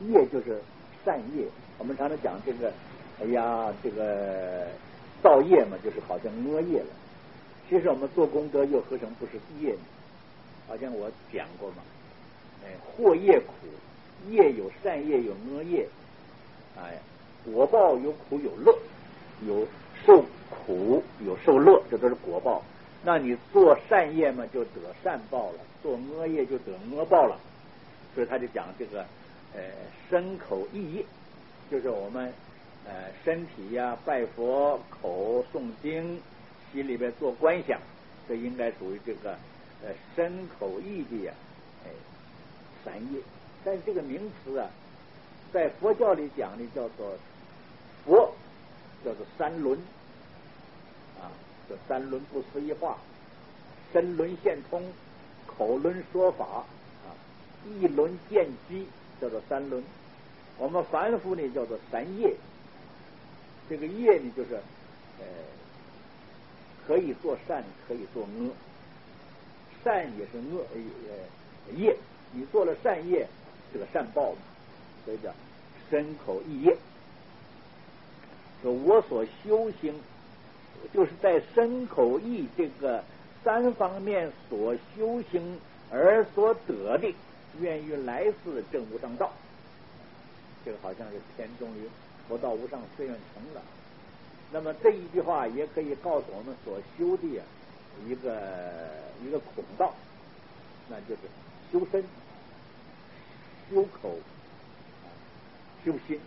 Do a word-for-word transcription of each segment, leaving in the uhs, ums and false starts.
业就是善业。我们常常讲这个，哎呀，这个造业嘛，就是好像恶业了。其实我们做功德又何尝不是业呢？好像我讲过嘛，哎，祸业苦，业有善业有恶业，哎，果报有苦有乐，有受苦有受乐，这都是果报。那你做善业嘛，就得善报了；做恶业就得恶报了。所以他就讲这个，呃，身口意业，就是我们呃身体呀、拜佛、口诵经、心里边做观想，这应该属于这个呃身口意的呀，哎，三业。但是这个名词啊，在佛教里讲的叫做佛，叫做三轮啊，这三轮不思议化，身轮现通，口轮说法啊，意轮见机，叫做三轮。我们凡夫呢叫做三业。这个业呢就是呃可以做善，可以做恶，善也是恶呃业，你做了善业，这个善报嘛，所以叫身口意业。说我所修行，就是在身口意这个三方面所修行而所得的，愿于来世证无上道。这个好像是天终于佛道无上誓愿成了。那么这一句话也可以告诉我们所修的一个一个孔道，那就是修身、修口、修心。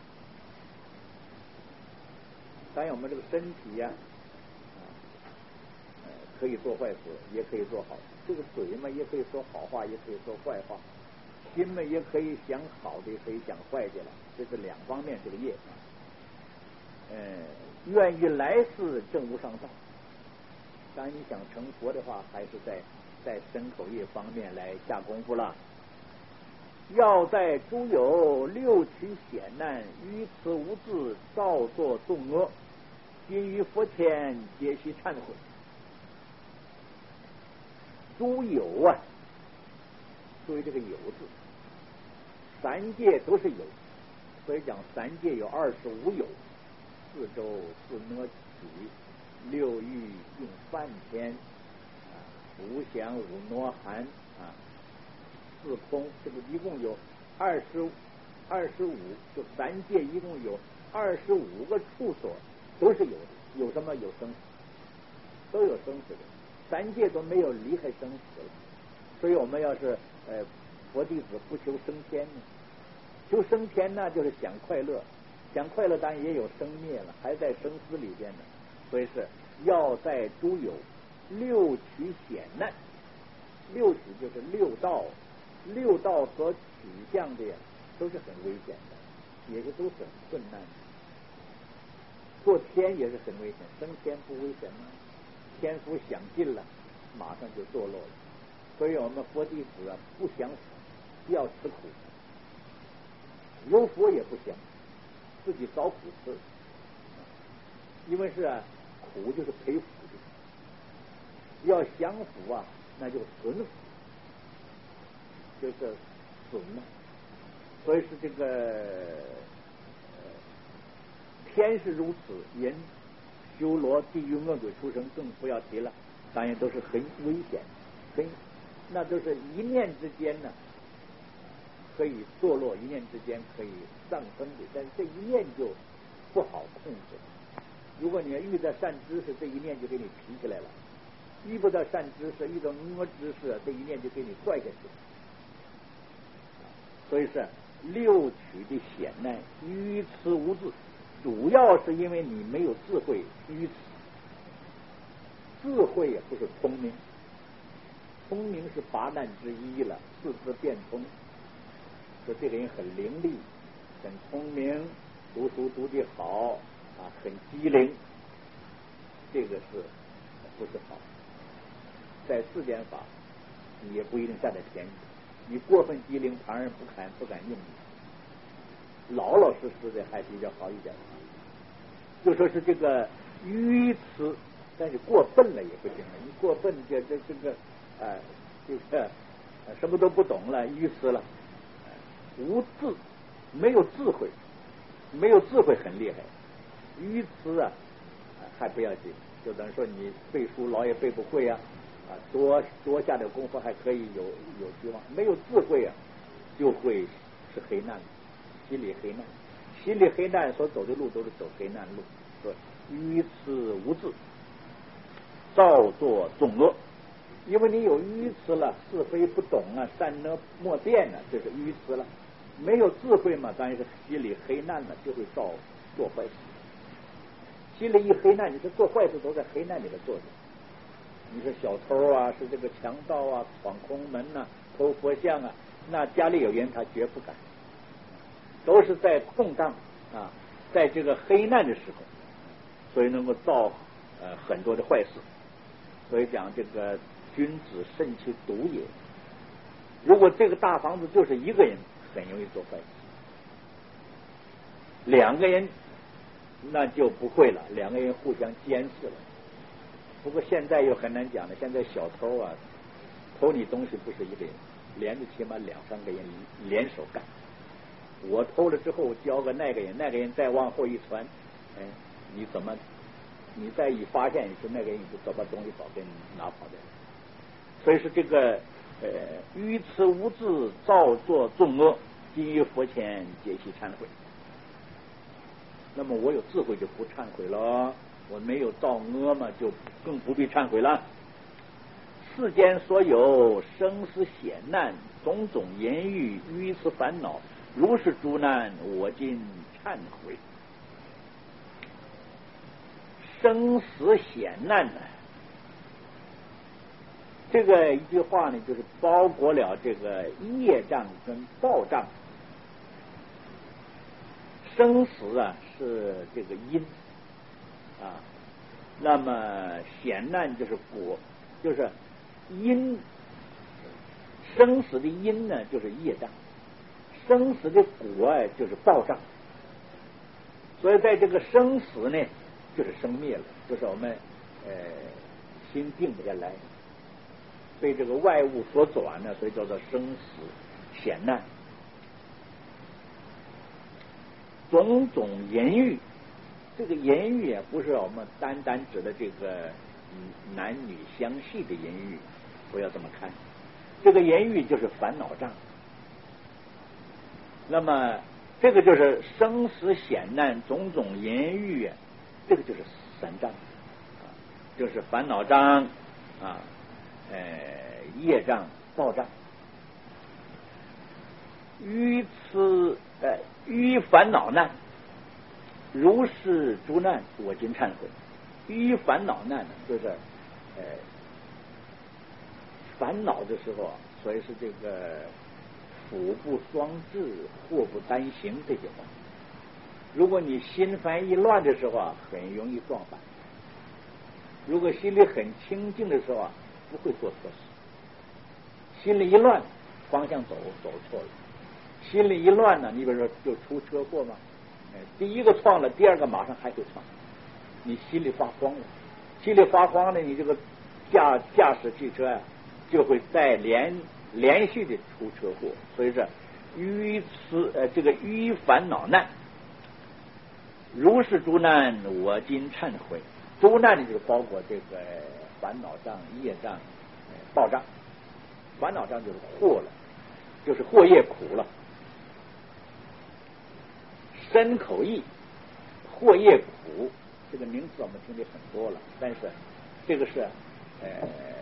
当然我们这个身体呀、啊，呃，可以做坏事，也可以做好。这个嘴嘛，也可以说好话，也可以说坏话。心嘛，也可以想好的，也可以想坏的了。这是两方面这个业啊。呃，愿于来世证无上道。当然你想成佛的话，还是在在身口业方面来下功夫了。要在诸有六取险难，于此无自，造作众恶，今于佛前皆须忏悔。诸有啊，注意这个有字，三界都是有，所以讲三界有二十五有：四周、四摩取、六欲应梵天、啊，五想五罗汉啊，四空，这个一共有二十二十五，就三界一共有二十五个处所，都是有的。有什么？有生死，都有生死的。三界都没有离开生死了。所以我们要是呃佛弟子不求升天呢，求升天呢就是想快乐，想快乐当然也有生灭了，还在生死里边呢。所以是要在诸有六取险难，六取就是六道，六道所取向的呀，都是很危险的，也是都是很困难的。做天也是很危险，升天不危险吗？天福享尽了，马上就堕落了。所以我们佛弟子啊，不想死，不要吃苦，有福也不想，自己找苦吃。因为是啊，苦就是赔福的。要享福啊，那就损福，就是损了。所以是这个、呃、天是如此，人修罗地狱恶鬼出生更不要提了，当然都是很危险，很那都是一念之间呢，可以堕落，一念之间可以上升的，但是这一念就不好控制。如果你要遇到善知识，这一念就给你提起来了；遇不到善知识，遇到恶知识，这一念就给你拽下去。所以是六取的险难，愚痴无智，主要是因为你没有智慧，愚痴。智慧也不是聪明，聪明是八难之一了，四肢变通。说这个人很伶俐，很聪明，读书读得好啊，很机灵，这个是不是好？在世间法，你也不一定占得便宜。你过分机灵，旁人不敢不敢用你。老老实实的还比较好一点。就说是这个愚痴，但是过分了也不行了。你过分这这这个呃这个、呃、什么都不懂了，愚痴了。呃、无智没有智慧，没有智慧很厉害。愚痴啊，还不要紧，就等于说你背书老也背不会啊，啊，多多下点功夫还可以有有希望。没有智慧啊，就会是黑暗，心里黑暗，心里黑暗所走的路都是走黑暗路，说愚痴无智，造作众恶。因为你有愚痴了，是非不懂啊，善恶莫辨啊，这是愚痴了。没有智慧嘛，当然是心里黑暗了，就会造做坏事。心里一黑暗，你说做坏事都在黑暗里边做的。你说小偷啊，是这个强盗啊，闯空门呐、啊，偷佛像啊，那家里有人他绝不敢，都是在空档啊，在这个黑暗的时候，所以能够造呃很多的坏事。所以讲这个君子慎其独也。如果这个大房子就是一个人，很容易做坏事；两个人那就不会了，两个人互相监视了。不过现在又很难讲了，现在小偷啊，偷你东西不是一个人，连着起码两三个人联手干。我偷了之后交个那个人，那个人再往后一传，哎，你怎么？你再一发现是那个人，你就早把东西早给你拿跑掉。所以说这个呃愚痴无智，造作众恶，今于佛前皆悉忏悔。那么我有智慧就不忏悔了，我没有造恶嘛，就更不必忏悔了。世间所有生死险难，种种言语，愚痴烦恼，如是诸难，我今忏悔。生死险难呢，这个一句话呢，就是包裹了这个业障跟报障。生死啊是这个因啊，那么险难就是果，就是因。生死的因呢就是业障，生死的果啊就是报障。所以在这个生死呢，就是生灭了，就是我们呃心定不下来，被这个外物所转呢，所以叫做生死险难。种种言语，这个言语啊，不是我们单单指的这个男女相戏的言语，不要这么看。这个言语就是烦恼障。那么这个就是生死险难，种种言语啊，这个就是三障，就是烦恼障啊，呃，业障、报障。愚痴呃，愚烦恼难，如是诸难，我今忏悔。愚烦恼难呢，就是呃，烦恼的时候啊，所以是这个福不双至，祸不单行这些话。如果你心烦意乱的时候啊，很容易撞板；如果心里很清静的时候啊，不会做错事。心里一乱，方向走走错了；心里一乱呢，你比如说就出车祸嘛，哎，第一个撞了，第二个马上还会撞，你心里发慌了，心里发慌了，你这个驾驾驶汽车啊，就会再连连续的出车祸。所以说，愚痴呃这个愚烦恼难。如是诸难，我今忏悔。诸难呢，就是包括这个烦恼障、业障、呃、报障。烦恼障就是祸了，就是祸业苦了。身口意，祸业苦，这个名词我们听的很多了，但是这个是呃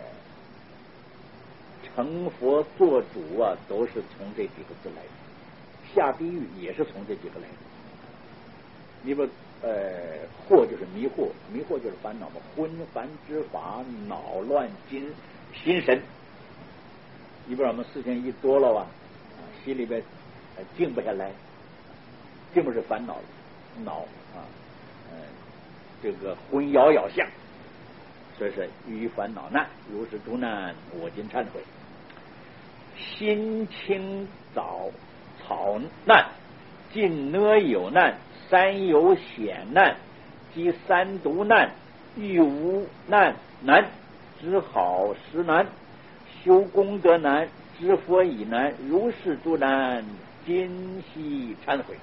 成佛做主啊，都是从这几个字来的。下地狱也是从这几个来的。你不呃，惑就是迷惑，迷惑就是烦恼嘛，昏烦之法，恼乱心心神。你不知道我们事情一多了啊，心里边呃静不下来，静不是烦恼恼啊，呃，这个昏摇摇相，所以是于烦恼难，如是诸难，我今忏悔。心清早草难，近呢有难，三有险难，即三毒难，欲无难难，知好时难，修功德难，知佛已难，如是诸难， 今夕忏悔。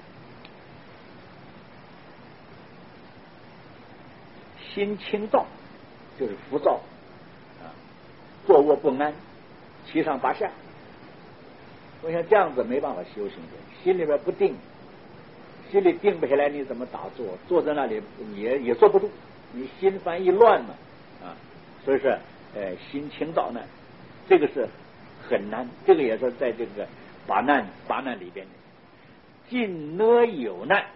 心清躁就是浮躁啊，坐卧不安，七上八下。我想这样子没办法修行的，心里边不定，心里定不下来，你怎么打坐？坐在那里也也坐不住，你心烦意乱嘛啊，所以说，呃，心清躁难，这个是很难，这个也是在这个八难八难里边的。近呢有难，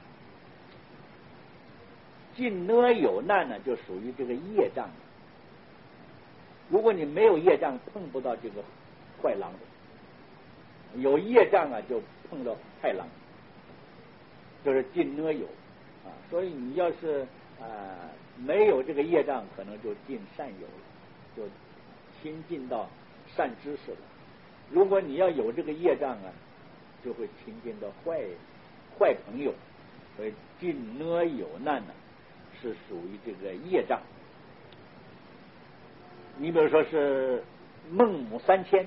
近呢有难呢，就属于这个业障。如果你没有业障，碰不到这个坏狼的；有业障啊，就碰到害狼，就是近呢有啊。所以你要是啊、呃、没有这个业障，可能就近善友了，就亲近到善知识了。如果你要有这个业障啊，就会亲近到坏坏朋友。所以近呢有难呢，是属于这个业障。你比如说是孟母三迁，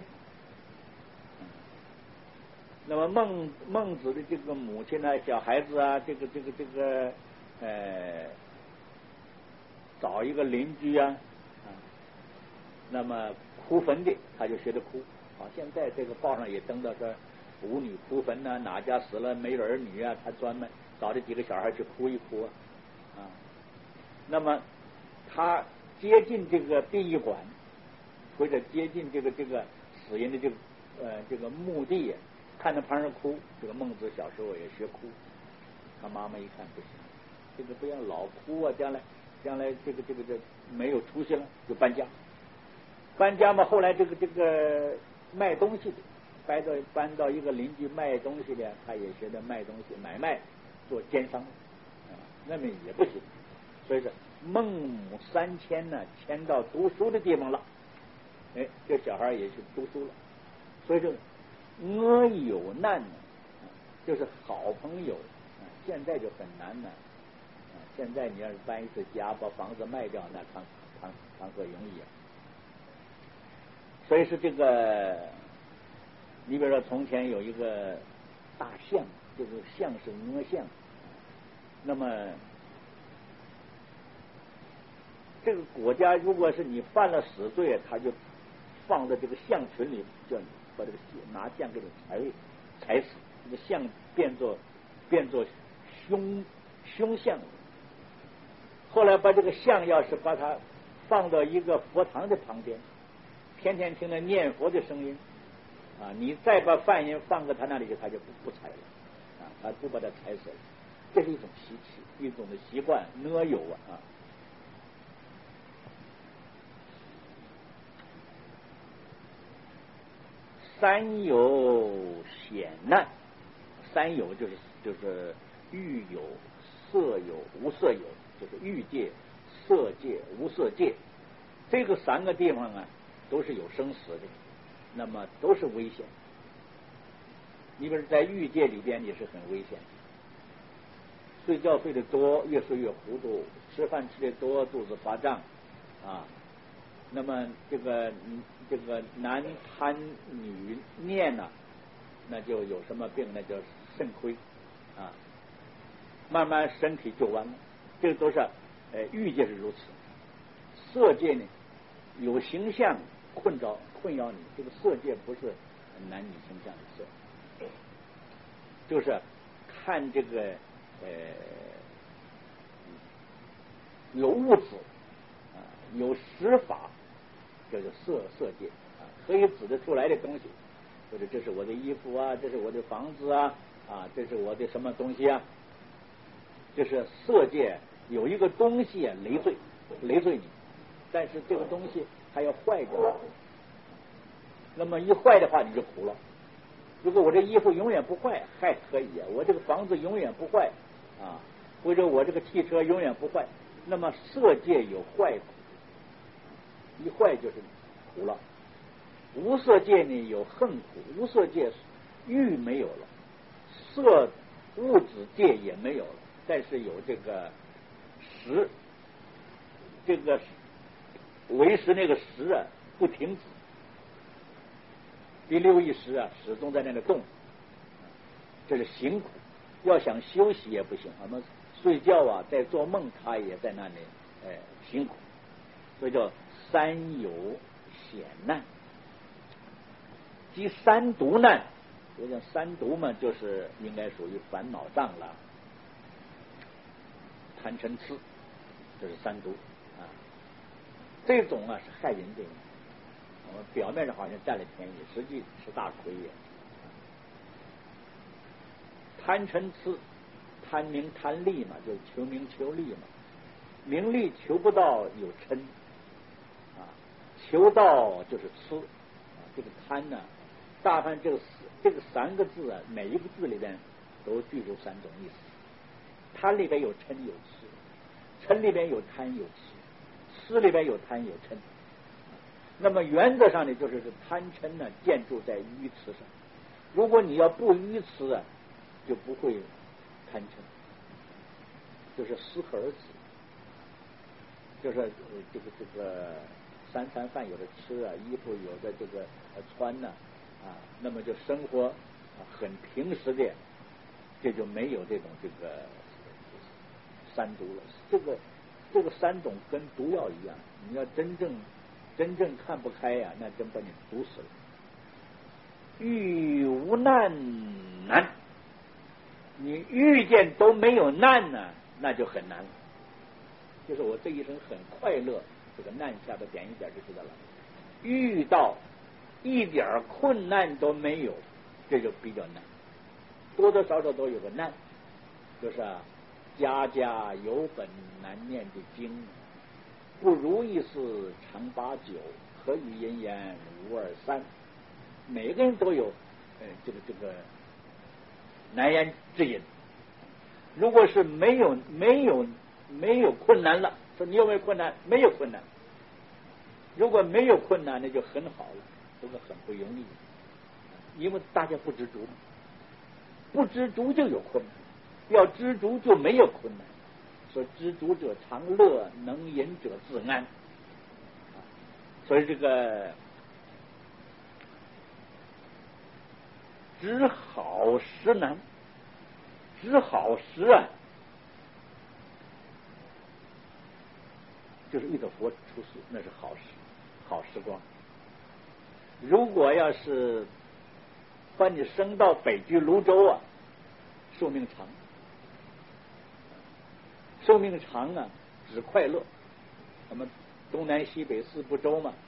那么孟孟子的这个母亲呢，小孩子啊，这个这个这个呃，找一个邻居啊，啊，那么哭坟的，他就学着哭。啊，现在这个报上也登到说舞女哭坟呐、啊，哪家死了没儿女啊，他专门找这几个小孩去哭一哭啊。啊，那么他接近这个殡仪馆，或者接近这个这个死人的这个呃这个墓地，看着旁人哭。这个孟子小时候也学哭，他妈妈一看不行，这个不要老哭啊，将来将来这个这个这没有出息了，就搬家。搬家嘛，后来这个这个卖东西的，搬到搬到一个邻居卖东西的，他也学着卖东西买卖，做奸商啊，那么也不行。所以说孟母三迁呢，迁到读书的地方了，哎，这小孩也去读书了。所以这阿有难呢，就是好朋友，现在就很难呢。现在你要是搬一次家，把房子卖掉，那谈谈谈何容易啊！所以是这个，你比如说从前有一个大象，这个象是阿象，那么这个国家如果是你犯了死罪，他就放在这个象群里，叫你把这个拿象给你踩踩死，这个象变作变作凶凶象。后来把这个象要是把它放到一个佛堂的旁边，天天听着念佛的声音啊，你再把犯人放在他那里，他就不不踩了啊，他不把他踩死了。这是一种习气，一种的习惯，呢有啊。三有险难，三有就是就是欲有、色有、无色有，就是欲界、色界、无色界，这个三个地方啊，都是有生死的，那么都是危险。你比如在欲界里边也是很危险，睡觉睡得多，越睡越糊涂；吃饭吃得多，肚子发胀啊。那么这个这个男贪女念呢、啊，那就有什么病呢？叫肾亏啊，慢慢身体就完了。这个都是呃欲界是如此，色界呢有形象困扰困扰你，这个色界不是男女形象的色，就是看这个呃有物质啊，有实法。叫做色色界啊，可以指得出来的东西，或者这是我的衣服啊，这是我的房子啊，啊，这是我的什么东西啊？就是色界有一个东西啊，累赘累赘你，但是这个东西还要坏掉，那么一坏的话你就苦了。如果我这衣服永远不坏，还可以啊；我这个房子永远不坏啊，或者我这个汽车永远不坏，那么色界有坏苦。一坏就是苦了。无色界呢有恨苦，无色界欲没有了，色物质界也没有了，但是有这个识，这个为识那个识啊不停止，第六意识啊始终在那里动。 这是辛苦。要想休息也不行，我们睡觉啊，在做梦，他也在那里，哎，辛苦。所以叫三有险难。即三毒难，我讲三毒嘛，就是应该属于烦恼障了。贪嗔痴，这是三毒啊。这种啊是害人的，我们表面上好像占了便宜，实际是大亏也。贪嗔痴，贪名贪利嘛，就是求名求利嘛。名利求不到有嗔啊，求到就是痴啊。这个贪呢，大凡这个这个三个字啊，每一个字里边都具有三种意思。贪里边有嗔有痴，嗔里边有贪有痴，痴里边有贪有嗔。那么原则上呢，就是贪嗔呢建筑在愚痴上。如果你要不愚痴啊，就不会贪嗔，就是适可而止，就是呃这个这个三餐饭有的吃啊，衣服有的这个穿呢 啊, 啊，那么就生活、啊、很平时的，这就没有这种这个三毒了。这个这个三种跟毒药一样，你要真正真正看不开呀、啊，那真把你毒死了。遇无难难，你遇见都没有难呢，那就很难了。就是我这一生很快乐，这个难下边点一点就知道了。遇到一点困难都没有，这就比较难。多多少少都有个难，就是啊，家家有本难念的经，不如意事常八九，可与人言无二三。每个人都有呃这个这个难言之隐。如果是没有没有没有困难了，说你有没有困难？没有困难。如果没有困难，那就很好了，这个很不容易，因为大家不知足，不知足就有困难，要知足就没有困难。说知足者常乐，能隐者自安。所以这个知好识难，知好识啊，就是遇到佛出世，那是好时好时光。如果要是把你升到北居泸州啊，寿命长，寿命长啊，只快乐。我们东南西北四部洲嘛，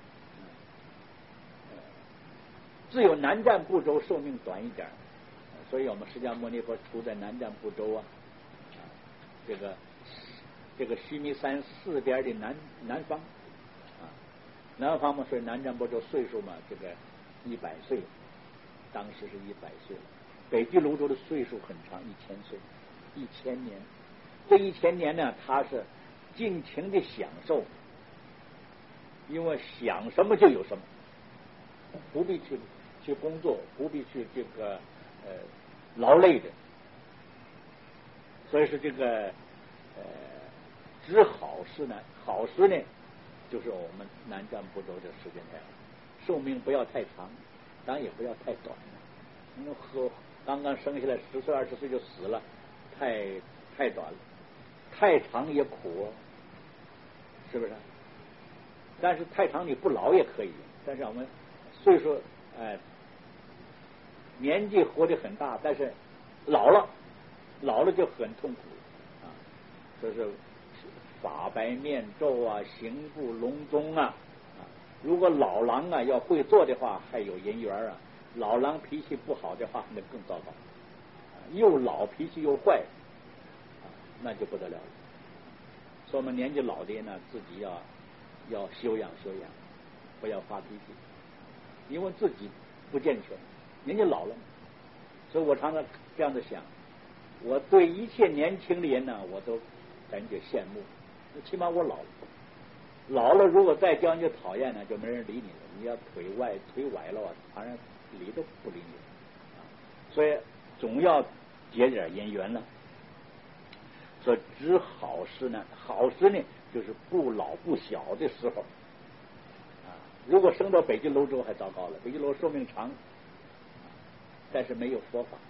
只有南瞻部洲寿命短一点，所以我们释迦牟尼佛处在南瞻部洲啊，这个这个须弥山四边的南南方啊，南方嘛，所以南瞻部洲岁数嘛，这个一百岁，当时是一百岁。北俱泸州的岁数很长，一千岁，一千年。这一千年呢，他是尽情的享受，因为想什么就有什么，不必去去工作，不必去这个呃劳累的。所以说这个呃知好识呢，好识呢，就是我们南瞻部洲这时间太长，寿命不要太长，当然也不要太短。因为和刚刚生下来十岁二十岁就死了，太太短了，太长也苦，是不是？但是太长你不老也可以，但是我们岁数呃年纪活得很大，但是老了老了就很痛苦啊，就是发白面皱啊，行不隆中啊啊！如果老狼啊要会做的话，还有人缘啊；老狼脾气不好的话，那更糟糕，又老脾气又坏，啊，那就不得了了。所以我们年纪老的人呢，自己要要修养修养，不要发脾气，因为自己不健全，年纪老了。所以我常常这样的想，我对一切年轻的人呢，我都感觉羡慕。起码我老了，老了如果再叫你讨厌呢，就没人理你了。你要腿歪腿崴了，当然理都不理你了。所以总要结点姻缘了。所以知好识呢，好识呢就是不老不小的时候啊。如果生到北俱泸州还糟糕了，北俱泸州寿命长，但是没有佛法，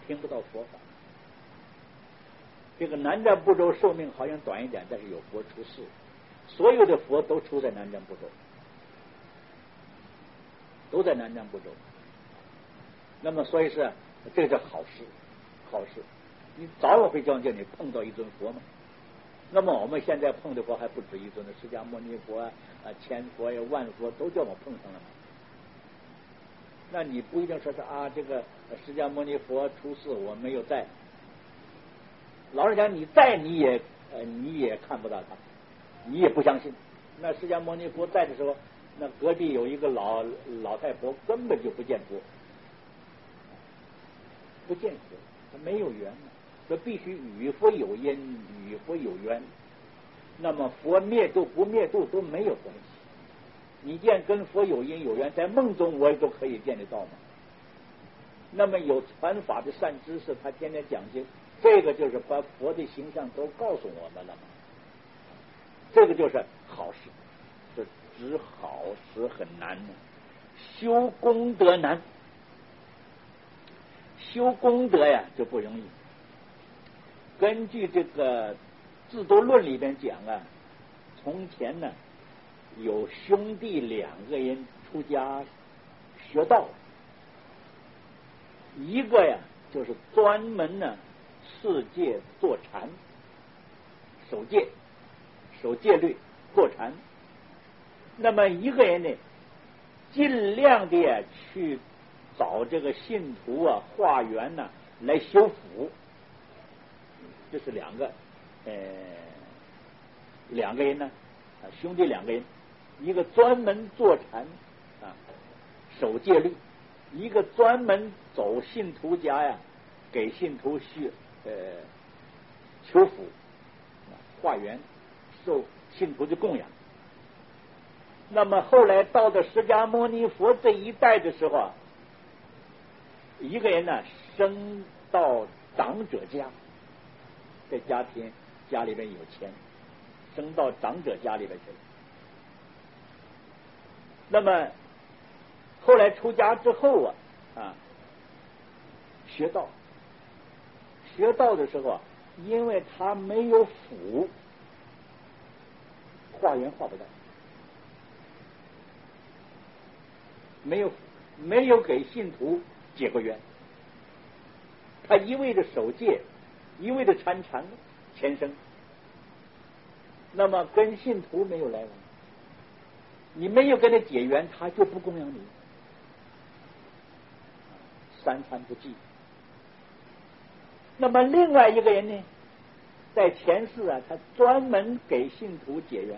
听不到佛法。这个南瞻部洲寿命好像短一点，但是有佛出世，所有的佛都出在南瞻部洲，都在南瞻部洲。那么所以是这个叫好事，好事。你早晚会叫叫你碰到一尊佛嘛。那么我们现在碰的佛还不止一尊的，释迦牟尼佛啊、千佛呀、万佛都叫我碰上了嘛。那你不一定说是啊，这个释迦牟尼佛出世我没有在。老实讲，你在你也呃你也看不到他，你也不相信。那释迦牟尼佛在的时候，那隔壁有一个老老太婆根本就不见佛，不见佛，他没有缘嘛。这必须与佛有因，与佛有缘。那么佛灭度不灭度都没有关系。你见跟佛有因有缘，在梦中我也都可以见得到嘛。那么有传法的善知识，他天天讲经，这个就是把佛的形象都告诉我们了嘛。这个就是好事，这知好事很难呢，修功德难，修功德呀就不容易。根据这个《智度论》里边讲啊，从前呢有兄弟两个人出家学道，一个呀就是专门呢持戒坐禅，守戒守戒律坐禅。那么一个人呢尽量的去找这个信徒啊化缘呢来修福。这是两个呃两个人呢啊兄弟两个人，一个专门坐禅啊守戒律，一个专门走信徒家呀给信徒去呃求福化缘受信徒的供养。那么后来到了释迦牟尼佛这一代的时候啊，一个人呢升到长者家，在家庭家里边有钱，升到长者家里边去了。那么后来出家之后啊啊学道，学道的时候啊，因为他没有福，化缘化不到，没有没有给信徒结过缘，他一味的守戒，一味的参禅前生，那么跟信徒没有来往，你没有跟他结缘，他就不供养你，三餐不济。那么另外一个人呢，在前世啊，他专门给信徒结缘。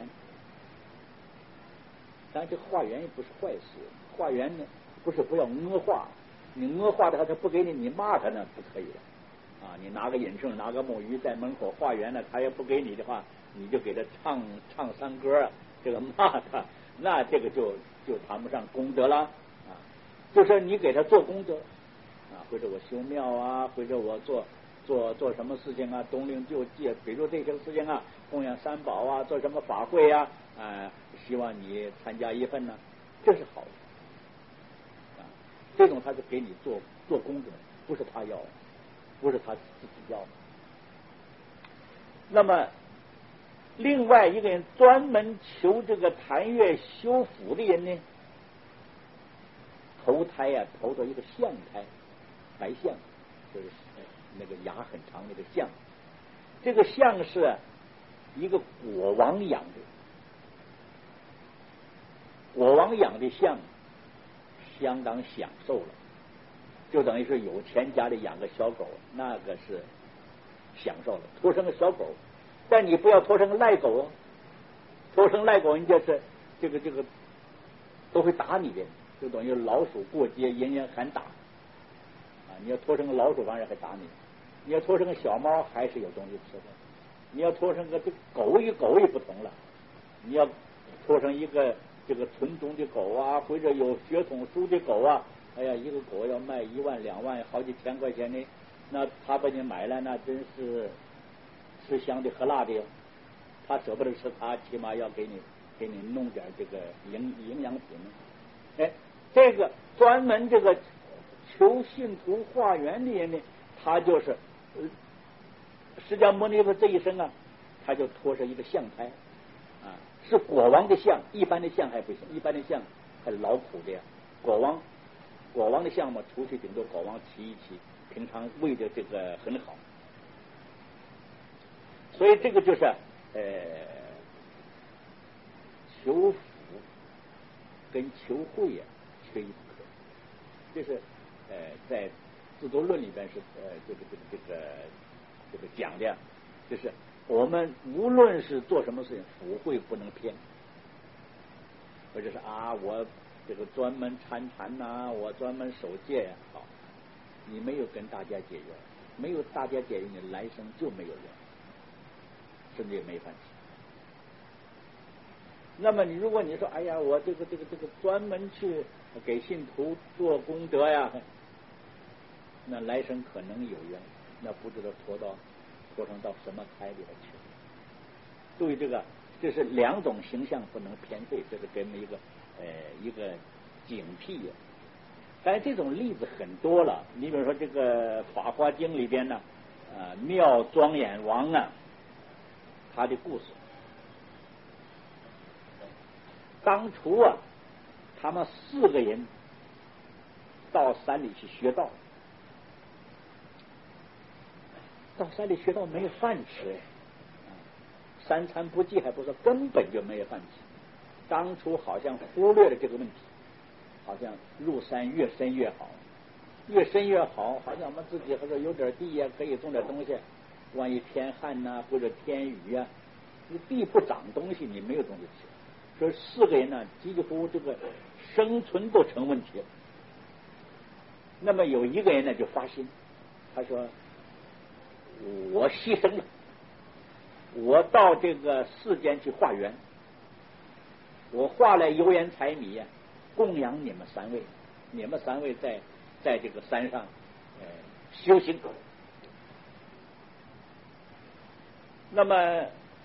当然，这化缘也不是坏事，化缘呢不是不要恶化，你恶化的话，他不给你，你骂他呢不可以的啊！你拿个饮胜，拿个木鱼在门口化缘呢，他也不给你的话，你就给他唱唱山歌，这个骂他，那这个就就谈不上功德了啊！就是你给他做功德啊，或者我修庙啊，或者我做做做什么事情啊，东令救济，比如这些事情啊，供养三宝啊，做什么法会啊，呃，希望你参加一份呢，这是好的啊。这种他是给你做做功德，不是他要，不是他自己要。那么另外一个人专门求这个檀越修福的人呢，投胎呀、啊，投到一个象胎，白象，就是那个牙很长那个象。这个象是一个国王养的，国王养的象相当享受了，就等于是有钱家里养个小狗，那个是享受了，托生个小狗。但你不要托生个赖狗哦，托生赖狗人家是这个这个都会打你的，就等于老鼠过街人人喊打啊！你要托生个老鼠，反而还打你；你要托生个小猫，还是有东西吃的；你要托生个这狗与狗也不同了，你要托生一个这个纯种的狗啊，或者有血统书的狗啊，哎呀，一个狗要卖一万两万，好几千块钱呢，那他把你买了，那真是吃香的喝辣的哟。他舍不得吃，他起码要给你给你弄点这个营营养品。哎，这个专门这个求信徒化缘的人呢， 他就是释迦牟尼佛这一生啊，他就托着一个象胎啊，是国王的象，一般的象还不行，一般的象很劳苦的呀。国王国王的象嘛，出去顶多国王骑一骑，平常喂的这个很好，所以这个就是呃求福跟求慧呀、啊、缺一不可。就是呃在自度论里边是呃这个这个这个这个讲的，就是我们无论是做什么事情，福慧不能偏，或者是啊我这个专门参禅呐，我专门守戒呀、啊，好，你没有跟大家结缘，没有大家结缘，你来生就没有缘，甚至也没饭吃。那么你如果你说哎呀，我这个这个这个专门去给信徒做功德呀，那来生可能有缘，那不知道拖到拖成到什么胎里头去。注意这个，这是两种形象不能偏废，这是给我们一个呃一个警惕呀。但是这种例子很多了，你比如说这个《法华经》里边呢，呃，妙庄严王啊，他的故事。当初啊，他们四个人到山里去学道，到山里学道没有饭吃，三餐不济还不说，根本就没有饭吃。当初好像忽略了这个问题，好像入山越深越好，越深越好，好像我们自己或者有点地呀、啊，可以种点东西。万一天旱呐、啊、或者天雨呀、啊，你地不长东西，你没有东西吃。所以四个人呢，几乎这个生存都成问题了。那么有一个人呢就发心，他说：“我牺牲了，我到这个世间去化缘，我化了油盐柴米呀、啊，供养你们三位，你们三位在在这个山上呃修行。”那么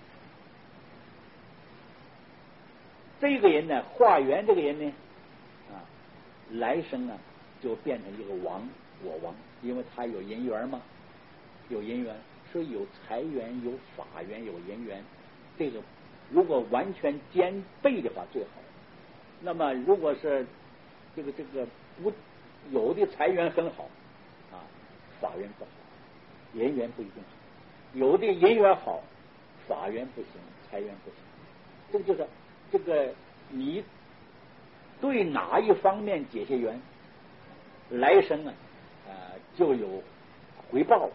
这个人呢，化缘这个人呢，啊，来生啊就变成一个王，我王，因为他有人缘嘛，有人缘，所以有财缘、有法缘、有人缘。这个如果完全兼备的话最好。那么如果是这个这个不有的财缘很好啊，法缘不好，人缘不一定好；有的人缘好，法缘不行，财缘不行。这个就是这个你对哪一方面结些缘，来生啊，呃，就有回报。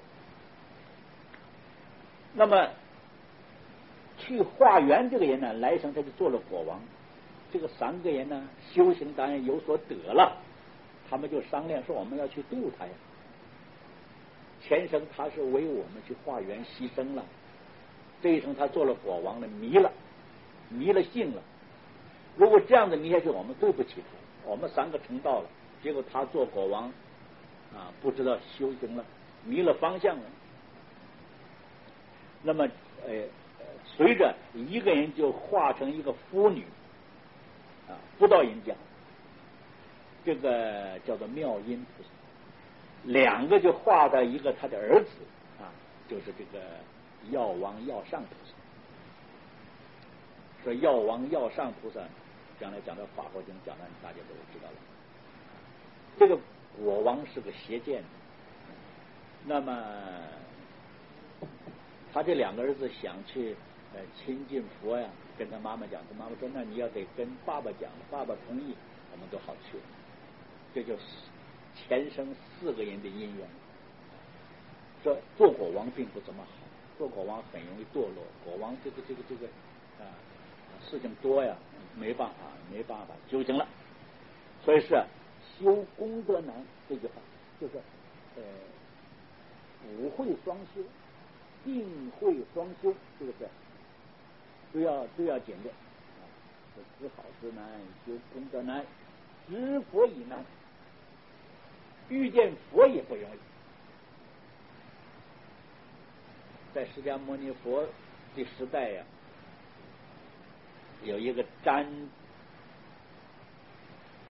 那么去化缘这个人呢，来生他就做了国王。这个三个人呢，修行当然有所得了，他们就商量说我们要去度他呀。前生他是为我们去化缘牺牲了，这一生他做了国王了，迷了，迷了性了。如果这样子迷下去，我们对不起他。我们三个成道了，结果他做国王啊，不知道修行了，迷了方向了。那么呃，随着一个人就化成一个妇女啊，不到人家，这个叫做妙音菩萨。两个就化到一个他的儿子啊，就是这个药王药上菩萨。说药王药上菩萨，将来讲到《法华经》讲的，大家都知道了。这个国王是个邪见，那么他这两个儿子想去呃亲近佛呀，跟他妈妈讲，他妈妈说：“那你要得跟爸爸讲，爸爸同意，我们都好去。”这就是前生四个人的因缘。说做国王并不怎么好，做国王很容易堕落。国王这个这个这个啊事情多呀，没办法没办法修行了。所以是修功德难这句话，就是呃五会双修，定慧双修，这个是都要都要简略。知好之难，修功德难，知佛以难，遇见佛也不容易。在释迦牟尼佛的时代呀、啊，有一个瞻